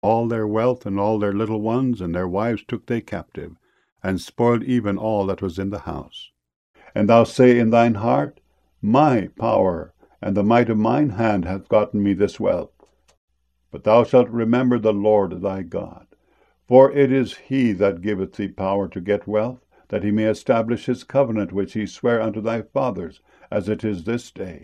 All their wealth and all their little ones and their wives took they captive, and spoiled even all that was in the house. And thou say in thine heart, My power and the might of mine hand hath gotten me this wealth. But thou shalt remember the Lord thy God, for it is he that giveth thee power to get wealth, that he may establish his covenant which he sware unto thy fathers, as it is this day.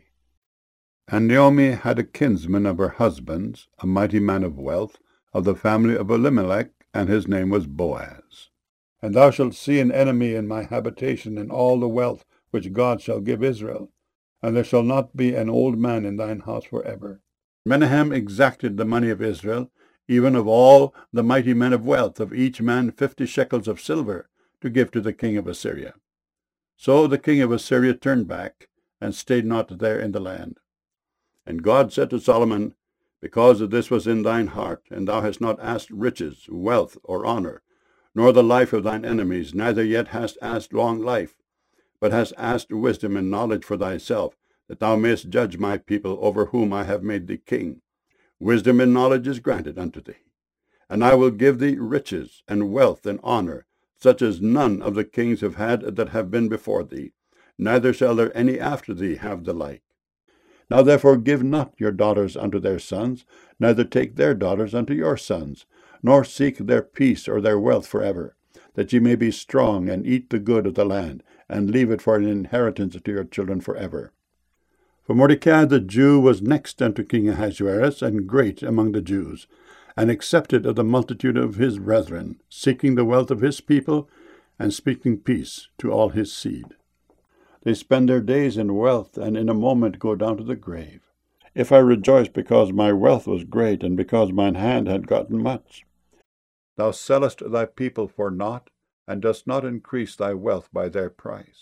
And Naomi had a kinsman of her husband's, a mighty man of wealth, of the family of Elimelech, and his name was Boaz. And thou shalt see an enemy in my habitation in all the wealth which God shall give Israel, and there shall not be an old man in thine house for ever. Menahem exacted the money of Israel, even of all the mighty men of wealth, of each man 50 shekels of silver, to give to the king of Assyria. So the king of Assyria turned back, and stayed not there in the land. And God said to Solomon, Because of this was in thine heart, and thou hast not asked riches, wealth, or honor, nor the life of thine enemies, neither yet hast asked long life, but hast asked wisdom and knowledge for thyself, that thou mayest judge my people, over whom I have made thee king. Wisdom and knowledge is granted unto thee. And I will give thee riches, and wealth, and honor, such as none of the kings have had that have been before thee, neither shall there any after thee have the like. Now therefore give not your daughters unto their sons, neither take their daughters unto your sons, nor seek their peace or their wealth forever, that ye may be strong, and eat the good of the land, and leave it for an inheritance to your children forever. For Mordecai the Jew was next unto King Ahasuerus, and great among the Jews, and accepted of the multitude of his brethren, seeking the wealth of his people, and speaking peace to all his seed. They spend their days in wealth, and in a moment go down to the grave. If I rejoice because my wealth was great, and because mine hand had gotten much. Thou sellest thy people for naught, and dost not increase thy wealth by their price.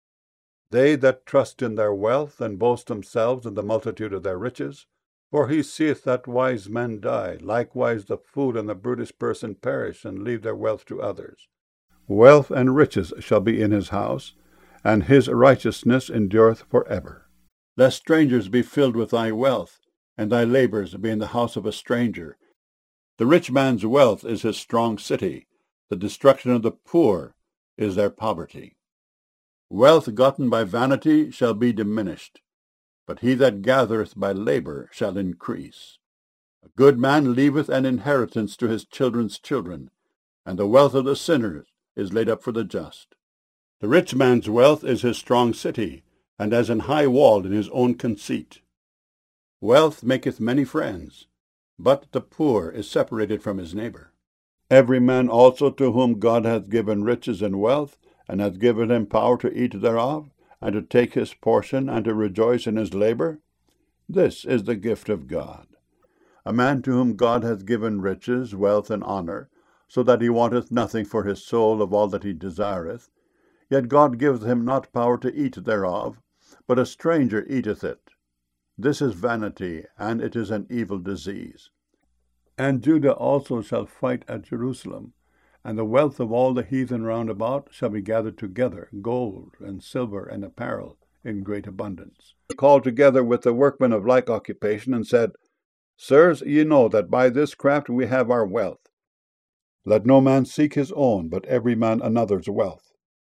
They that trust in their wealth, and boast themselves in the multitude of their riches, for he seeth that wise men die, likewise the fool and the brutish person perish, and leave their wealth to others. Wealth and riches shall be in his house, and his righteousness endureth for ever. Lest strangers be filled with thy wealth, and thy labors be in the house of a stranger. The rich man's wealth is his strong city, the destruction of the poor is their poverty. Wealth gotten by vanity shall be diminished, but he that gathereth by labor shall increase. A good man leaveth an inheritance to his children's children, and the wealth of the sinners is laid up for the just. The rich man's wealth is his strong city, and as an high wall in his own conceit. Wealth maketh many friends, but the poor is separated from his neighbor. Every man also to whom God hath given riches and wealth, and hath given him power to eat thereof, and to take his portion, and to rejoice in his labor, this is the gift of God. A man to whom God hath given riches, wealth, and honor, so that he wanteth nothing for his soul of all that he desireth, yet God giveth him not power to eat thereof, but a stranger eateth it. This is vanity, and it is an evil disease. And Judah also shall fight at Jerusalem, and the wealth of all the heathen round about shall be gathered together, gold and silver and apparel, in great abundance. He called together with the workmen of like occupation, and said, Sirs, ye know that by this craft we have our wealth. Let no man seek his own, but every man another's wealth.